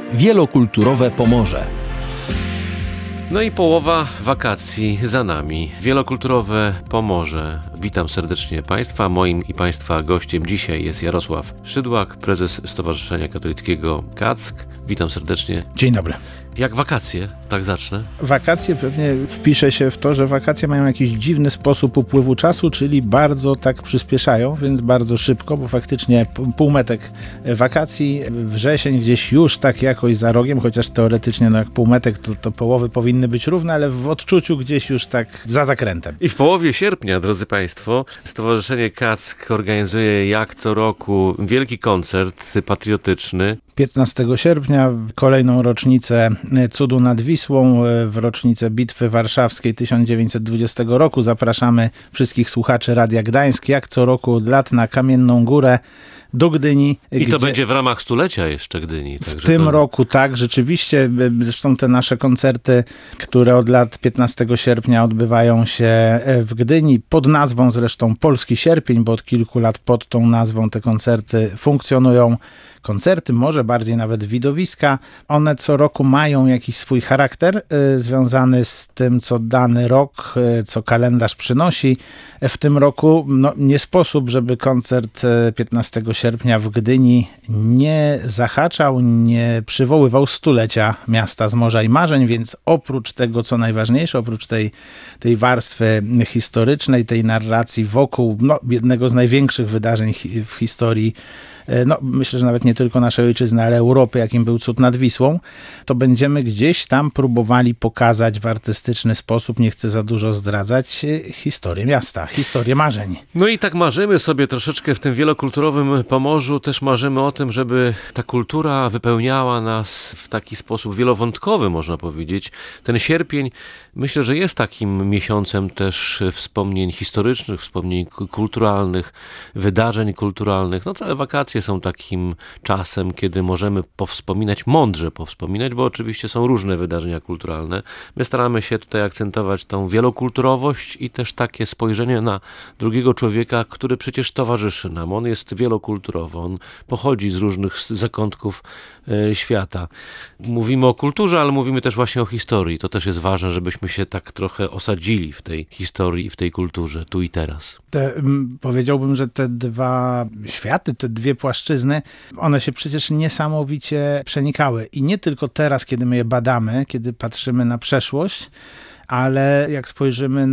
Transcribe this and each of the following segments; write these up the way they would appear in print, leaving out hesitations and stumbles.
Wielokulturowe Pomorze. No i połowa wakacji za nami. Wielokulturowe Pomorze. Witam serdecznie Państwa. Moim i Państwa gościem dzisiaj jest Jarosław Szydłak, prezes Stowarzyszenia Katolickiego KACK. Witam serdecznie. Dzień dobry. Jak wakacje? Tak zacznę. Wakacje pewnie wpisze się w to, że wakacje mają jakiś dziwny sposób upływu czasu, czyli bardzo tak przyspieszają, więc bardzo szybko, bo faktycznie półmetek wakacji, wrzesień gdzieś już tak jakoś za rogiem, chociaż teoretycznie jak półmetek to połowy powinny być równe, ale w odczuciu gdzieś już tak za zakrętem. I w połowie sierpnia, drodzy Państwo, Stowarzyszenie KACK organizuje jak co roku wielki koncert patriotyczny. 15 sierpnia, kolejną rocznicę Cudu nad Wisłą, w rocznicę Bitwy Warszawskiej 1920 roku. Zapraszamy wszystkich słuchaczy Radia Gdańsk, jak co roku od lat na Kamienną Górę do Gdyni. I to będzie w ramach stulecia jeszcze Gdyni. W tym roku tak, rzeczywiście. Zresztą te nasze koncerty, które od lat 15 sierpnia odbywają się w Gdyni, pod nazwą zresztą Polski Sierpień, bo od kilku lat pod tą nazwą te koncerty funkcjonują. Koncerty, może bardziej nawet widowiska, one co roku mają jakiś swój charakter związany z tym, co dany rok, co kalendarz przynosi. W tym roku nie sposób, żeby koncert 15 sierpnia w Gdyni nie zahaczał, nie przywoływał stulecia miasta z morza i marzeń, więc oprócz tego, co najważniejsze, oprócz tej warstwy historycznej, tej narracji wokół jednego z największych wydarzeń w historii, myślę, że nawet nie tylko naszej ojczyzny, ale Europy, jakim był Cud nad Wisłą, to będziemy gdzieś tam próbowali pokazać w artystyczny sposób, nie chcę za dużo zdradzać, historię miasta, historię marzeń. No i tak marzymy sobie troszeczkę w tym wielokulturowym Pomorzu, też marzymy o tym, żeby ta kultura wypełniała nas w taki sposób wielowątkowy, można powiedzieć. Ten sierpień, myślę, że jest takim miesiącem też wspomnień historycznych, wspomnień kulturalnych, wydarzeń kulturalnych. Całe wakacje są takim czasem, kiedy możemy mądrze powspominać, bo oczywiście są różne wydarzenia kulturalne. My staramy się tutaj akcentować tą wielokulturowość i też takie spojrzenie na drugiego człowieka, który przecież towarzyszy nam. On jest wielokulturowy, on pochodzi z różnych zakątków świata. Mówimy o kulturze, ale mówimy też właśnie o historii. To też jest ważne, żebyśmy się tak trochę osadzili w tej historii i w tej kulturze, tu i teraz. Powiedziałbym, że te dwa światy, te dwie płaszczyzny, one się przecież niesamowicie przenikały. I nie tylko teraz, kiedy my je badamy, kiedy patrzymy na przeszłość, ale jak spojrzymy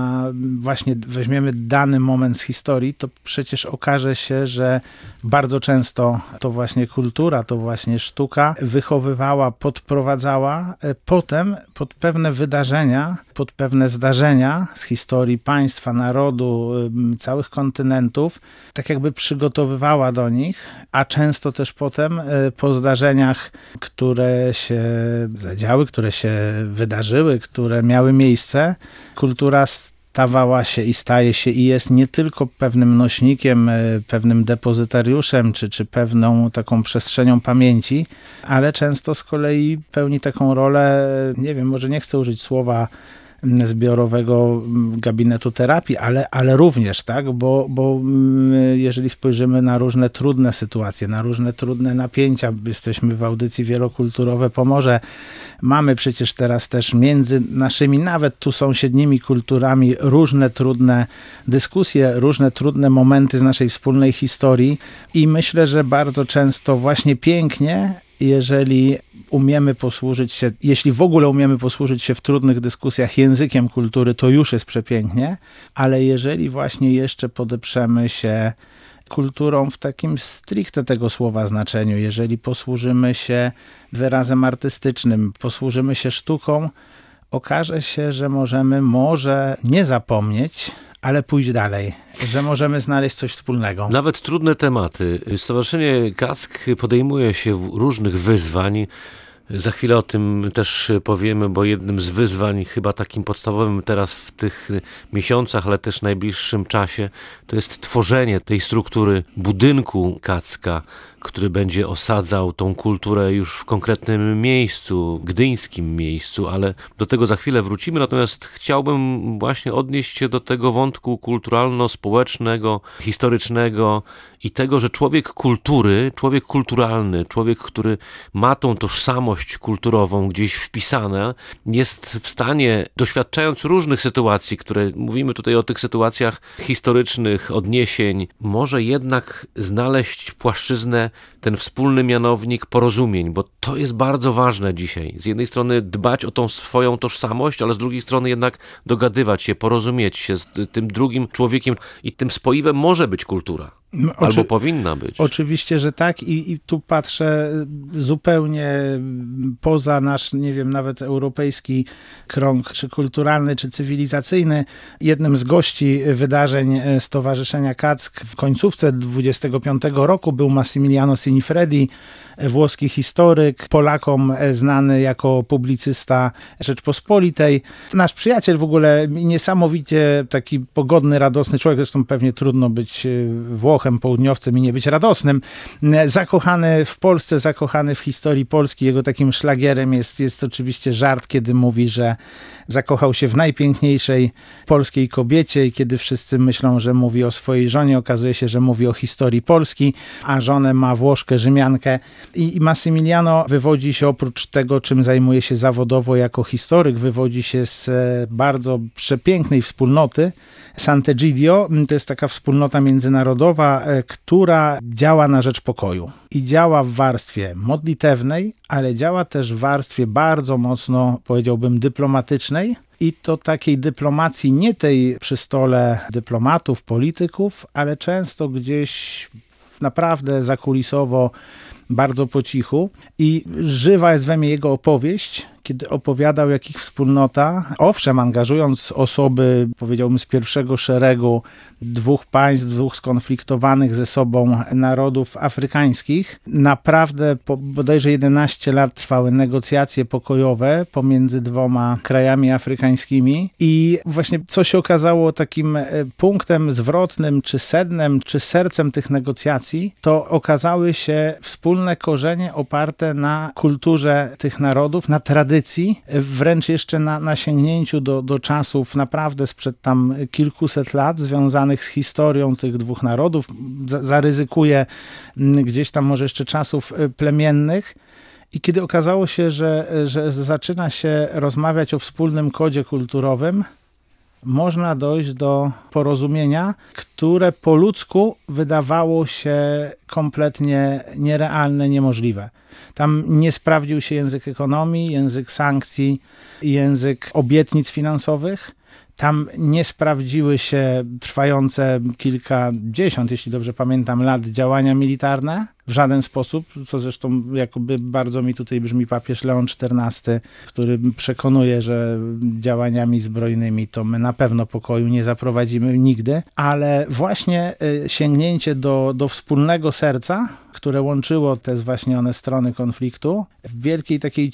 weźmiemy dany moment z historii, to przecież okaże się, że bardzo często to właśnie kultura, to właśnie sztuka wychowywała, podprowadzała potem pod pewne wydarzenia, pod pewne zdarzenia z historii państwa, narodu, całych kontynentów, tak jakby przygotowywała do nich, a często też potem po zdarzeniach, które się zadziały, które się wydarzyły, które miały miejsce, kultura stawała się i staje się i jest nie tylko pewnym nośnikiem, pewnym depozytariuszem, czy pewną taką przestrzenią pamięci, ale często z kolei pełni taką rolę, nie wiem, może nie chcę użyć słowa zbiorowego gabinetu terapii, ale również, tak, bo jeżeli spojrzymy na różne trudne sytuacje, na różne trudne napięcia, jesteśmy w audycji Wielokulturowe Pomorze, mamy przecież teraz też między naszymi, nawet tu sąsiednimi kulturami różne trudne dyskusje, różne trudne momenty z naszej wspólnej historii i myślę, że bardzo często właśnie pięknie, jeżeli umiemy posłużyć się, jeśli w ogóle umiemy posłużyć się w trudnych dyskusjach językiem kultury, to już jest przepięknie, ale jeżeli właśnie jeszcze podeprzemy się kulturą w takim stricte tego słowa znaczeniu, jeżeli posłużymy się wyrazem artystycznym, posłużymy się sztuką, okaże się, że możemy może nie zapomnieć, ale pójść dalej, że możemy znaleźć coś wspólnego. Nawet trudne tematy. Stowarzyszenie KACK podejmuje się różnych wyzwań Za chwilę o tym też powiemy, bo jednym z wyzwań chyba takim podstawowym teraz w tych miesiącach, ale też najbliższym czasie, to jest tworzenie tej struktury budynku Kadzka, który będzie osadzał tą kulturę już w konkretnym miejscu, gdyńskim miejscu, ale do tego za chwilę wrócimy. Natomiast chciałbym właśnie odnieść się do tego wątku kulturalno-społecznego, historycznego i tego, że człowiek kultury, człowiek kulturalny, człowiek, który ma tą tożsamość kulturową gdzieś wpisane, jest w stanie, doświadczając różnych sytuacji, które mówimy tutaj o tych sytuacjach historycznych, odniesień, może jednak znaleźć płaszczyznę, ten wspólny mianownik porozumień, bo to jest bardzo ważne dzisiaj. Z jednej strony dbać o tą swoją tożsamość, ale z drugiej strony jednak dogadywać się, porozumieć się z tym drugim człowiekiem i tym spoiwem może być kultura. Albo powinna być. Oczywiście, że tak i tu patrzę zupełnie poza nasz, nie wiem, nawet europejski krąg, czy kulturalny, czy cywilizacyjny. Jednym z gości wydarzeń Stowarzyszenia Kack w końcówce 25 roku był Massimiliano Sinifredi, włoski historyk, Polakom znany jako publicysta Rzeczpospolitej. Nasz przyjaciel w ogóle niesamowicie taki pogodny, radosny człowiek, zresztą pewnie trudno być Włochem, południowcem i nie być radosnym. Zakochany w Polsce, zakochany w historii Polski. Jego takim szlagierem jest oczywiście żart, kiedy mówi, że zakochał się w najpiękniejszej polskiej kobiecie i kiedy wszyscy myślą, że mówi o swojej żonie, okazuje się, że mówi o historii Polski, a żonę ma Włoszkę, Rzymiankę. I Massimiliano wywodzi się, oprócz tego, czym zajmuje się zawodowo jako historyk, wywodzi się z bardzo przepięknej wspólnoty Sant'Egidio. To jest taka wspólnota międzynarodowa, która działa na rzecz pokoju. I działa w warstwie modlitewnej, ale działa też w warstwie bardzo mocno, powiedziałbym, dyplomatycznej. I to takiej dyplomacji, nie tej przy stole dyplomatów, polityków, ale często gdzieś naprawdę zakulisowo, bardzo po cichu. I żywa jest we mnie jego opowieść, kiedy opowiadał, jak ich wspólnota, owszem, angażując osoby, powiedziałbym, z pierwszego szeregu dwóch państw, dwóch skonfliktowanych ze sobą narodów afrykańskich, naprawdę bodajże 11 lat trwały negocjacje pokojowe pomiędzy dwoma krajami afrykańskimi i właśnie co się okazało takim punktem zwrotnym, czy sednem, czy sercem tych negocjacji, to okazały się wspólne korzenie oparte na kulturze tych narodów, na tradycji, wręcz jeszcze na sięgnięciu do czasów naprawdę sprzed tam kilkuset lat, związanych z historią tych dwóch narodów. Zaryzykuję gdzieś tam może jeszcze czasów plemiennych. I kiedy okazało się, że zaczyna się rozmawiać o wspólnym kodzie kulturowym, można dojść do porozumienia, które po ludzku wydawało się kompletnie nierealne, niemożliwe. Tam nie sprawdził się język ekonomii, język sankcji, język obietnic finansowych. Tam nie sprawdziły się trwające kilkadziesiąt, jeśli dobrze pamiętam, lat działania militarne w żaden sposób, co zresztą jakoby bardzo mi tutaj brzmi papież Leon XIV, który przekonuje, że działaniami zbrojnymi to my na pewno pokoju nie zaprowadzimy nigdy, ale właśnie sięgnięcie do wspólnego serca, które łączyło te zwaśnione strony konfliktu, w wielkiej takiej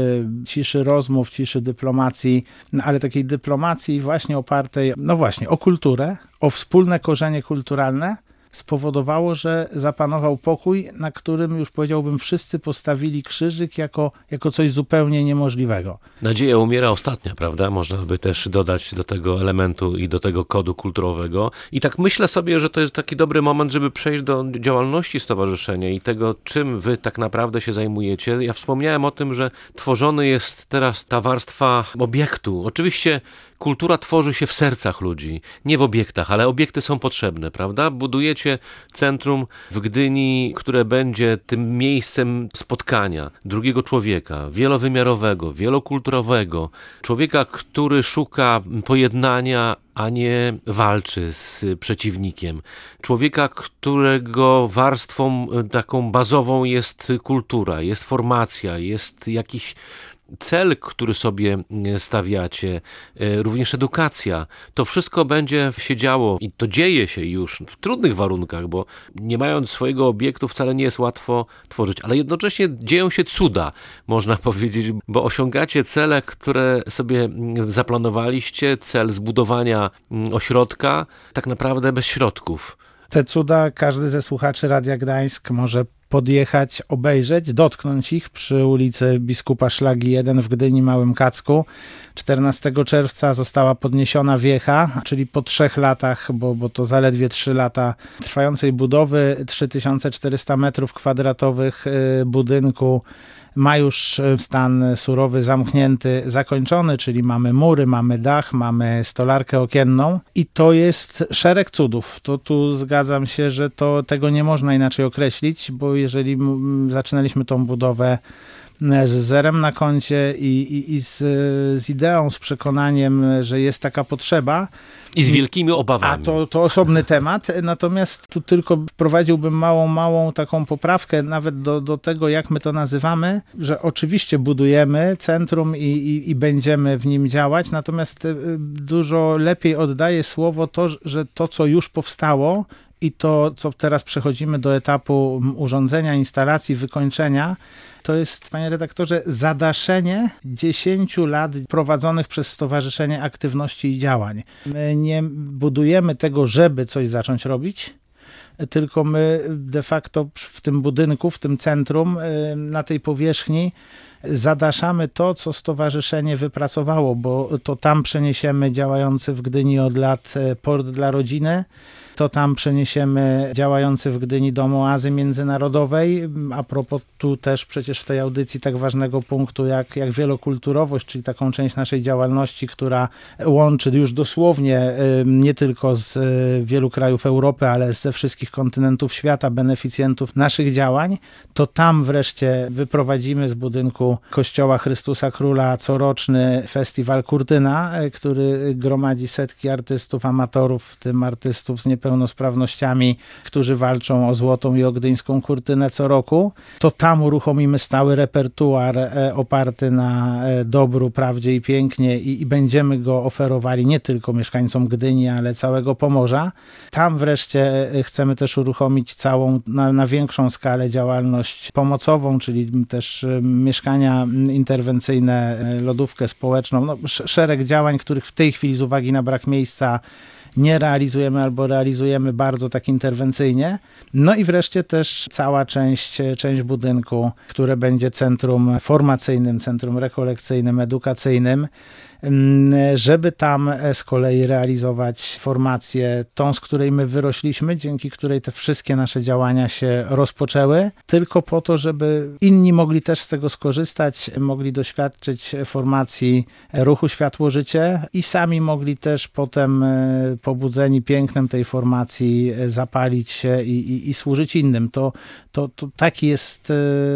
ciszy rozmów, ciszy dyplomacji, ale takiej dyplomacji właśnie opartej, no właśnie, o kulturę, o wspólne korzenie kulturalne, spowodowało, że zapanował pokój, na którym już powiedziałbym wszyscy postawili krzyżyk jako coś zupełnie niemożliwego. Nadzieja umiera ostatnia, prawda? Można by też dodać do tego elementu i do tego kodu kulturowego. I tak myślę sobie, że to jest taki dobry moment, żeby przejść do działalności stowarzyszenia i tego, czym wy tak naprawdę się zajmujecie. Ja wspomniałem o tym, że tworzony jest teraz ta warstwa obiektu. Oczywiście kultura tworzy się w sercach ludzi, nie w obiektach, ale obiekty są potrzebne, prawda? Budujecie centrum w Gdyni, które będzie tym miejscem spotkania drugiego człowieka, wielowymiarowego, wielokulturowego, człowieka, który szuka pojednania, a nie walczy z przeciwnikiem. Człowieka, którego warstwą taką bazową jest kultura, jest formacja, jest jakiś cel, który sobie stawiacie, również edukacja, to wszystko będzie się działo i to dzieje się już w trudnych warunkach, bo nie mając swojego obiektu wcale nie jest łatwo tworzyć, ale jednocześnie dzieją się cuda, można powiedzieć, bo osiągacie cele, które sobie zaplanowaliście, cel zbudowania ośrodka, tak naprawdę bez środków. Te cuda każdy ze słuchaczy Radia Gdańsk może podjechać, obejrzeć, dotknąć ich przy ulicy Biskupa Szlagi 1 w Gdyni Małym Kacku. 14 czerwca została podniesiona wiecha, czyli po 3 latach, bo to zaledwie 3 lata trwającej budowy, 3400 metrów kwadratowych budynku ma już stan surowy, zamknięty, zakończony, czyli mamy mury, mamy dach, mamy stolarkę okienną i to jest szereg cudów. To tu zgadzam się, że tego nie można inaczej określić, bo jeżeli zaczynaliśmy tą budowę z zerem na koncie i z ideą, z przekonaniem, że jest taka potrzeba. I z wielkimi obawami. A to osobny temat, natomiast tu tylko wprowadziłbym małą taką poprawkę nawet do tego, jak my to nazywamy, że oczywiście budujemy centrum i będziemy w nim działać, natomiast dużo lepiej oddaje słowo to, że to, co już powstało, i to, co teraz przechodzimy do etapu urządzenia, instalacji, wykończenia, to jest, panie redaktorze, zadaszenie 10 lat prowadzonych przez stowarzyszenie aktywności i działań. My nie budujemy tego, żeby coś zacząć robić, tylko my de facto w tym budynku, w tym centrum, na tej powierzchni zadaszamy to, co stowarzyszenie wypracowało, bo to tam przeniesiemy działający w Gdyni od lat port dla rodziny, to tam przeniesiemy działający w Gdyni Dom Oazy Międzynarodowej. A propos tu też przecież w tej audycji tak ważnego punktu jak wielokulturowość, czyli taką część naszej działalności, która łączy już dosłownie nie tylko z wielu krajów Europy, ale ze wszystkich kontynentów świata beneficjentów naszych działań, to tam wreszcie wyprowadzimy z budynku Kościoła Chrystusa Króla coroczny festiwal Kurtyna, który gromadzi setki artystów, amatorów, w tym artystów z niepełnosprawnościami, którzy walczą o złotą i o gdyńską kurtynę co roku. To tam uruchomimy stały repertuar oparty na dobru, prawdzie i pięknie i będziemy go oferowali nie tylko mieszkańcom Gdyni, ale całego Pomorza. Tam wreszcie chcemy też uruchomić całą, na większą skalę działalność pomocową, czyli też mieszkania interwencyjne, lodówkę społeczną, szereg działań, których w tej chwili z uwagi na brak miejsca nie realizujemy albo realizujemy bardzo tak interwencyjnie. No i wreszcie też cała część budynku, które będzie centrum formacyjnym, centrum rekolekcyjnym, edukacyjnym, żeby tam z kolei realizować formację, tą, z której my wyrośliśmy, dzięki której te wszystkie nasze działania się rozpoczęły, tylko po to, żeby inni mogli też z tego skorzystać, mogli doświadczyć formacji ruchu Światło-Życie i sami mogli też potem pobudzeni pięknem tej formacji zapalić się i służyć innym. To taki jest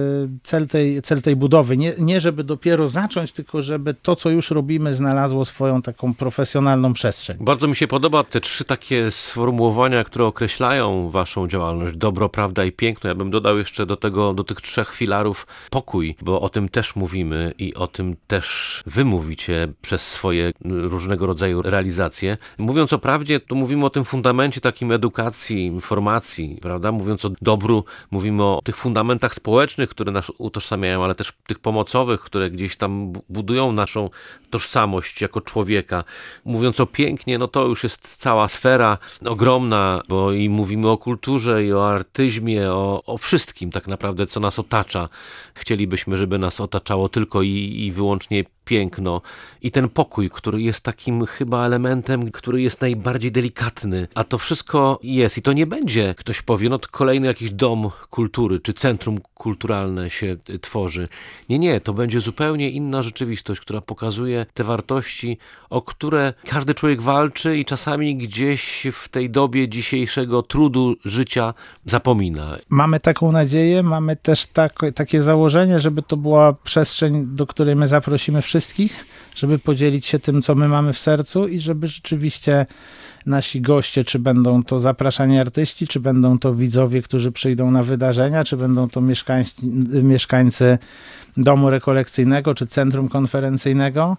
cel tej budowy. Nie żeby dopiero zacząć, tylko żeby to, co już robimy, znalazło swoją taką profesjonalną przestrzeń. Bardzo mi się podoba te 3 takie sformułowania, które określają waszą działalność. Dobro, prawda i piękno. Ja bym dodał jeszcze do tych 3 filarów pokój, bo o tym też mówimy i o tym też wy mówicie przez swoje różnego rodzaju realizacje. Mówiąc o prawdzie, to mówimy o tym fundamencie takim edukacji, informacji, prawda? Mówiąc o dobru, mówimy o tych fundamentach społecznych, które nas utożsamiają, ale też tych pomocowych, które gdzieś tam budują naszą tożsamość jako człowieka. Mówiąc o pięknie, no to już jest cała sfera ogromna, bo i mówimy o kulturze, i o artyzmie, o wszystkim tak naprawdę, co nas otacza. Chcielibyśmy, żeby nas otaczało tylko i wyłącznie piękno i ten pokój, który jest takim chyba elementem, który jest najbardziej delikatny, a to wszystko jest i to nie będzie, ktoś powie, no to kolejny jakiś dom kultury, czy centrum kulturalne się tworzy. Nie, to będzie zupełnie inna rzeczywistość, która pokazuje te wartości, o które każdy człowiek walczy i czasami gdzieś w tej dobie dzisiejszego trudu życia zapomina. Mamy taką nadzieję, mamy też takie założenie, żeby to była przestrzeń, do której my zaprosimy wszystkich, żeby podzielić się tym, co my mamy w sercu i żeby rzeczywiście nasi goście, czy będą to zapraszani artyści, czy będą to widzowie, którzy przyjdą na wydarzenia, czy będą to mieszkańcy domu rekolekcyjnego czy centrum konferencyjnego,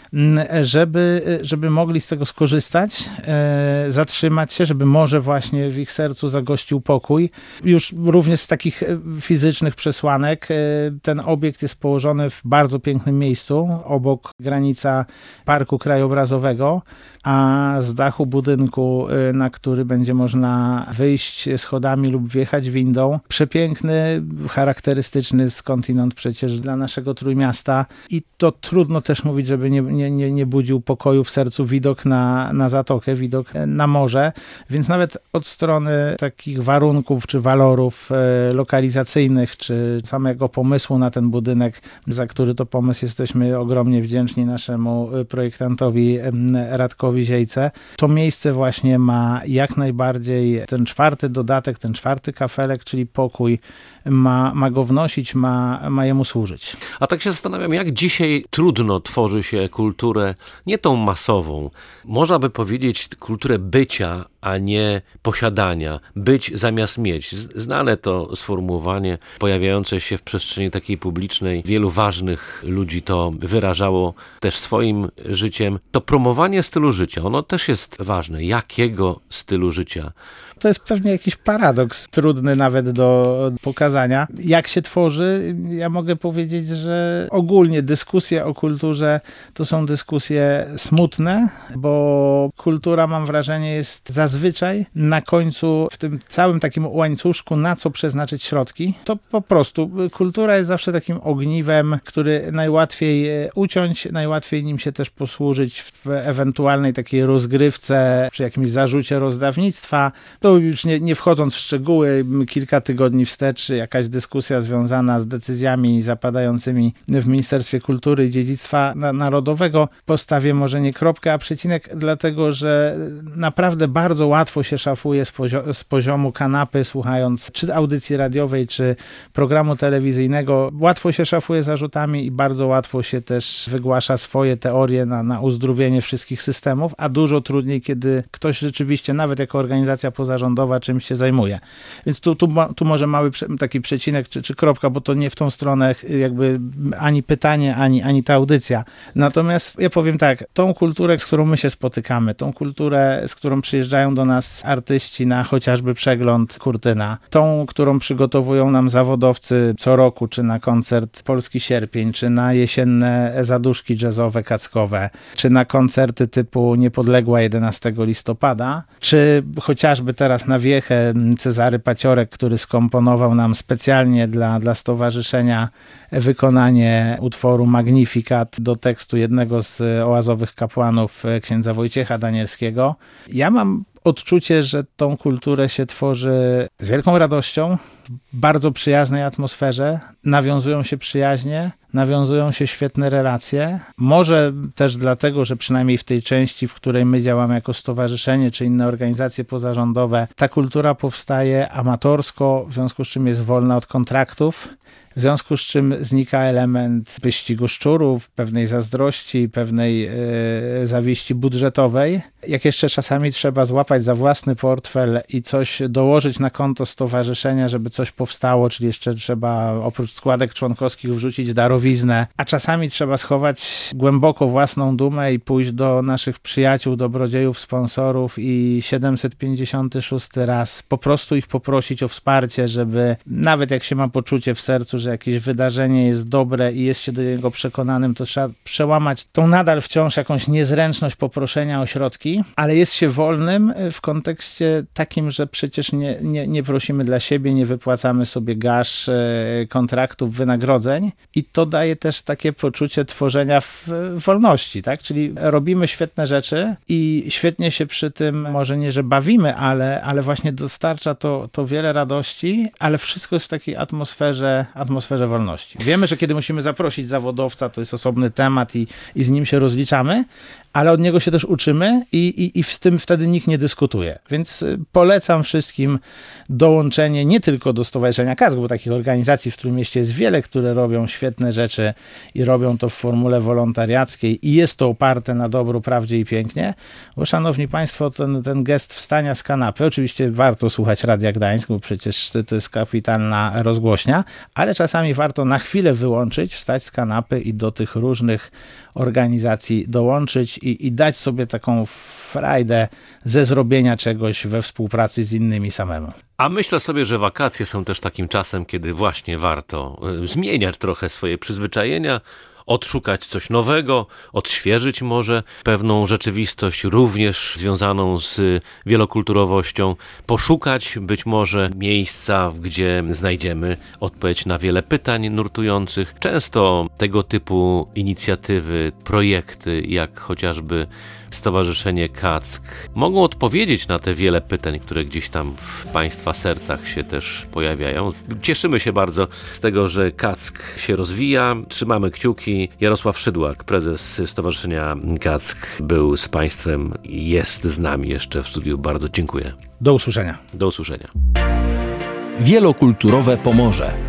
żeby mogli z tego skorzystać, zatrzymać się, żeby może właśnie w ich sercu zagościł pokój. Już również z takich fizycznych przesłanek ten obiekt jest położony w bardzo pięknym miejscu, obok granica Parku Krajobrazowego, a z dachu budynku, na który będzie można wyjść schodami lub wjechać windą, przepiękny, charakterystyczny skądinąd przecież dla naszego Trójmiasta i to trudno też mówić, żeby nie budził pokoju w sercu widok na zatokę, widok na morze, więc nawet od strony takich warunków czy walorów lokalizacyjnych, czy samego pomysłu na ten budynek, za który to pomysł jesteśmy ogromnie wdzięczni naszemu projektantowi Radkowi Ziejce, to miejsce właśnie ma jak najbardziej ten czwarty dodatek, ten czwarty kafelek, czyli pokój, ma go wnosić, ma jemu służyć. A tak się zastanawiam, jak dzisiaj trudno tworzy się kulturę, nie tą masową, można by powiedzieć kulturę bycia, a nie posiadania. Być zamiast mieć. Znane to sformułowanie, pojawiające się w przestrzeni takiej publicznej. Wielu ważnych ludzi to wyrażało też swoim życiem. To promowanie stylu życia, ono też jest ważne. Jakiego stylu życia? To jest pewnie jakiś paradoks, trudny nawet do pokazania. Jak się tworzy? Ja mogę powiedzieć, że ogólnie dyskusje o kulturze to są dyskusje smutne, bo kultura, mam wrażenie, jest zazwyczaj na końcu w tym całym takim łańcuszku, na co przeznaczyć środki. To po prostu kultura jest zawsze takim ogniwem, który najłatwiej uciąć, najłatwiej nim się też posłużyć w ewentualnej takiej rozgrywce, przy jakimś zarzucie rozdawnictwa. To już nie wchodząc w szczegóły, kilka tygodni wstecz jakaś dyskusja związana z decyzjami zapadającymi w Ministerstwie Kultury i Dziedzictwa Narodowego. Postawię może nie kropkę, a przecinek, dlatego że naprawdę bardzo łatwo się szafuje z poziomu kanapy, słuchając czy audycji radiowej, czy programu telewizyjnego. Łatwo się szafuje zarzutami i bardzo łatwo się też wygłasza swoje teorie na uzdrowienie wszystkich systemów, a dużo trudniej, kiedy ktoś rzeczywiście, nawet jako organizacja pozarządowa, czymś się zajmuje. Więc tu może mały taki przecinek czy kropka, bo to nie w tą stronę jakby ani pytanie, ani ta audycja. Natomiast ja powiem tak, tą kulturę, z którą my się spotykamy, tą kulturę, z którą przyjeżdżają do nas artyści na chociażby przegląd Kurtyna, tą, którą przygotowują nam zawodowcy co roku, czy na koncert Polski Sierpień, czy na jesienne zaduszki jazzowe, kackowe, czy na koncerty typu Niepodległa 11 listopada, czy chociażby teraz na wiechę Cezary Paciorek, który skomponował nam specjalnie dla stowarzyszenia wykonanie utworu Magnificat do tekstu jednego z oazowych kapłanów księdza Wojciecha Danielskiego. Ja mam odczucie, że tą kulturę się tworzy z wielką radością, w bardzo przyjaznej atmosferze, nawiązują się przyjaźnie, nawiązują się świetne relacje. Może też dlatego, że przynajmniej w tej części, w której my działamy jako stowarzyszenie czy inne organizacje pozarządowe, ta kultura powstaje amatorsko, w związku z czym jest wolna od kontraktów. W związku z czym znika element wyścigu szczurów, pewnej zazdrości, pewnej zawiści budżetowej. Jak jeszcze czasami trzeba złapać za własny portfel i coś dołożyć na konto stowarzyszenia, żeby coś powstało, czyli jeszcze trzeba oprócz składek członkowskich wrzucić darowiznę, a czasami trzeba schować głęboko własną dumę i pójść do naszych przyjaciół, dobrodziejów, sponsorów i 756 raz po prostu ich poprosić o wsparcie, żeby nawet jak się ma poczucie w sercu, że jakieś wydarzenie jest dobre i jest się do niego przekonanym, to trzeba przełamać tą nadal wciąż jakąś niezręczność poproszenia o środki, ale jest się wolnym w kontekście takim, że przecież nie prosimy dla siebie, nie wypłacamy sobie gaż, kontraktów, wynagrodzeń i to daje też takie poczucie tworzenia w wolności, tak? Czyli robimy świetne rzeczy i świetnie się przy tym, może nie, że bawimy, ale właśnie dostarcza to wiele radości, ale wszystko jest w takiej atmosferze wolności. Wiemy, że kiedy musimy zaprosić zawodowca, to jest osobny temat i z nim się rozliczamy, ale od niego się też uczymy i z tym wtedy nikt nie dyskutuje. Więc polecam wszystkim dołączenie nie tylko do Stowarzyszenia Kask, bo takich organizacji w Trójmieście jest wiele, które robią świetne rzeczy i robią to w formule wolontariackiej i jest to oparte na dobru, prawdzie i pięknie, bo szanowni państwo, ten gest wstania z kanapy, oczywiście warto słuchać Radia Gdańsk, bo przecież to jest kapitalna rozgłośnia, ale czasami warto na chwilę wyłączyć, wstać z kanapy i do tych różnych organizacji dołączyć i dać sobie taką frajdę ze zrobienia czegoś we współpracy z innymi samemu. A myślę sobie, że wakacje są też takim czasem, kiedy właśnie warto zmieniać trochę swoje przyzwyczajenia, odszukać coś nowego, odświeżyć może pewną rzeczywistość również związaną z wielokulturowością, poszukać być może miejsca, gdzie znajdziemy odpowiedź na wiele pytań nurtujących. Często tego typu inicjatywy, projekty, jak chociażby Stowarzyszenie Kack, mogą odpowiedzieć na te wiele pytań, które gdzieś tam w Państwa sercach się też pojawiają. Cieszymy się bardzo z tego, że Kack się rozwija. Trzymamy kciuki. Jarosław Szydłak, prezes Stowarzyszenia Kack, był z Państwem i jest z nami jeszcze w studiu. Bardzo dziękuję. Do usłyszenia. Do usłyszenia. Wielokulturowe Pomorze.